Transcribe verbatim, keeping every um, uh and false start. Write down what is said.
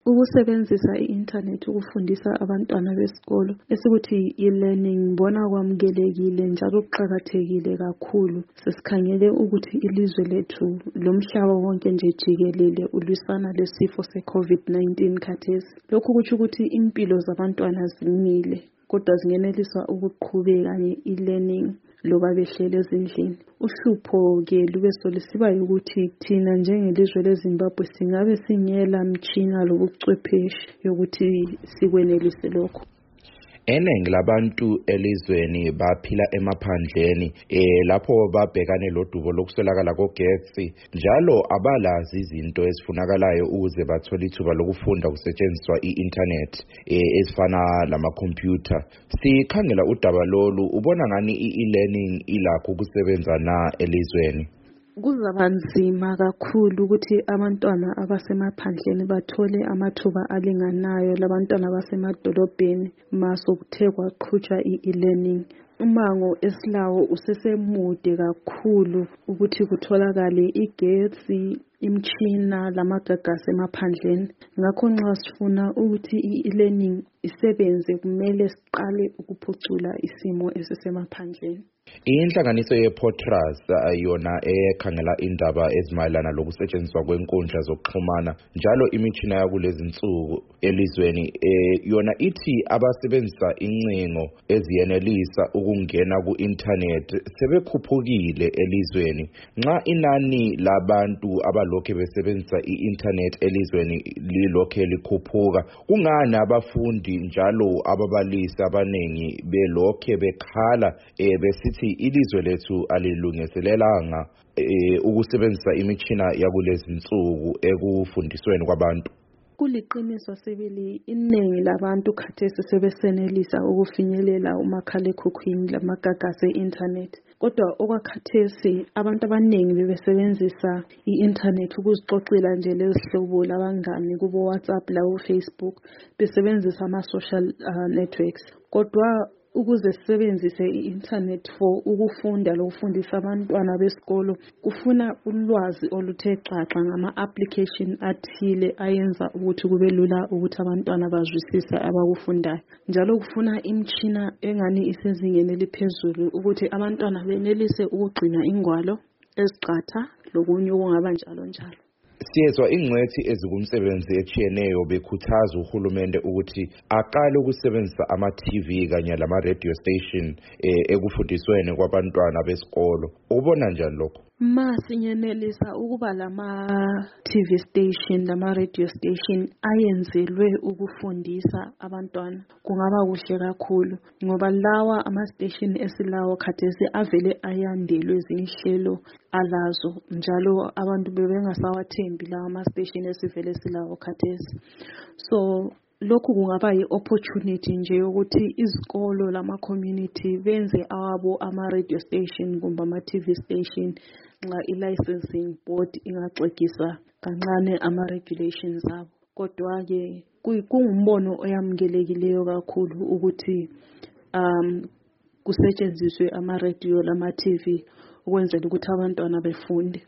Ukusebenzisa i-internet ukufundisa abantwana besikolo esikuthi e-learning ngibona kwamukelekile njalo kuqhakathekile kakhulu. Sesikhangele ukuthi ilizwe lethu lomhlaba wonke nje jikelele ulwisana lesifo se-COVID nineteen khathesi. Lokhu kuthi ukuthi impilo zabantwana zimile kodwa zingenelisa ukuqhubeka nge-e-learning loba behlele ezindlini. Uhlupho ke lube solisiba ukuthi thina njengelizwe leZimbabwe singabe singela mtshina lobuchwepheshe yokuthi sikwenelise lokho. Eningi labantu elizweni baphila emaphandleni eh lapho babhekane lodubo lokuswelakala kogetsi njalo abalazi izinto ezifunakalayo ukuze bathole ithuba lokufunda kusetshenziswa i-internet eh ezifana lamakhompyutha. Sikhangela udaba lolu, ubona ngani i-e-learning ilakho ukusebenza na elizweni? Kuzaba nzima kakhulu ukuthi abantwana abasemaphandleni bathole amathuba alinganayo labantwana abasemadolobheni masokuthe kwaqhutshwa i-e-learning. Umango esilawo usesemude kakhulu ukuthi kutholakale igetsi, imtshina lamagagasi emaphandleni. Ngakho nxa sifuna ukuthi i-e-learning isebenze kumele siqale ukuphucula isimo esisemaphandleni. Inhlanganiso ye-Potras yona ekhangela indaba ezimayelana lokusetshenziswa kwenkundla zokuxhumana njalo imitshina yakulezi insuku elizweni eh yona ithi abasebenzisa incingo eziyenelisa ukungena ku-internet sebekhuphukile elizweni. Nxa inani labantu abalokhe besebenzisa i-internet elizweni lilokhe likhuphuka, kungani abafundi njalo ababalisi abanengi belokhe bekhala eh besithi ilizwe lethu alilungiselelanga eh ukusebenzisa imitshina yakulezi insuku ekufundisweni kwabantu? Kuliqiniso sibili, iningi labantu khathesi sebesenelisa ukufinyelela umakhalekhukhwini lamagagasi e-internet. Kodwa okwakhathesi abantu abaningi bebesebenzisa i-internet ukuzixoxela nje lezihlobo labangani kubo WhatsApp lawo Facebook, besebenzisa ama-social uh, networks. Kodwa ukuze sisebenzise i-internet for ukufunda lokufundisa abantwana besikolo kufuna ulwazi oluthe xaxa ngama-application athile ayenza ukuthi kube lula ukuthi abantwana bazwisise abakufundayo. Njalo kufuna imtshina engani isezingeni eliphezulu ukuthi abantwana benelise ukugcina ingwalo eziqatha lokunye okungaba njalo njalo. Siyezwa ingcwethi ezikumsebenzi etshiyeneyo bekhuthaza uhulumende ukuthi aqale ukusebenzisa ama-T V kanye lama-radio station eh, ekufundisweni kwabantwana besikolo. Ubona njani lokho? Ma sinyenelisa ukuba lama-T V station lama-radio station ayenzelwe ukufundisa abantwana kungaba kuhle kakhulu ngoba lawa ama-station esilawo khathesi avele ayandelwe zinhlelo alazo njalo abantu bebengasawathembi lawa ama-station esivele silawo khathesi. So lokhu kungaba yi-opportunity nje yokuthi izikolo lama-community benze awabo ama-radio station kumbe ama-T V station nxa i-licensing board ingaxegisa kancane ama-regulations abo. Kodwa-ke kungumbono oyamukelekileyo kakhulu ukuthi um kusetshenziswe ama-radio lama-T V ukwenzela ukuthi abantwana befunde.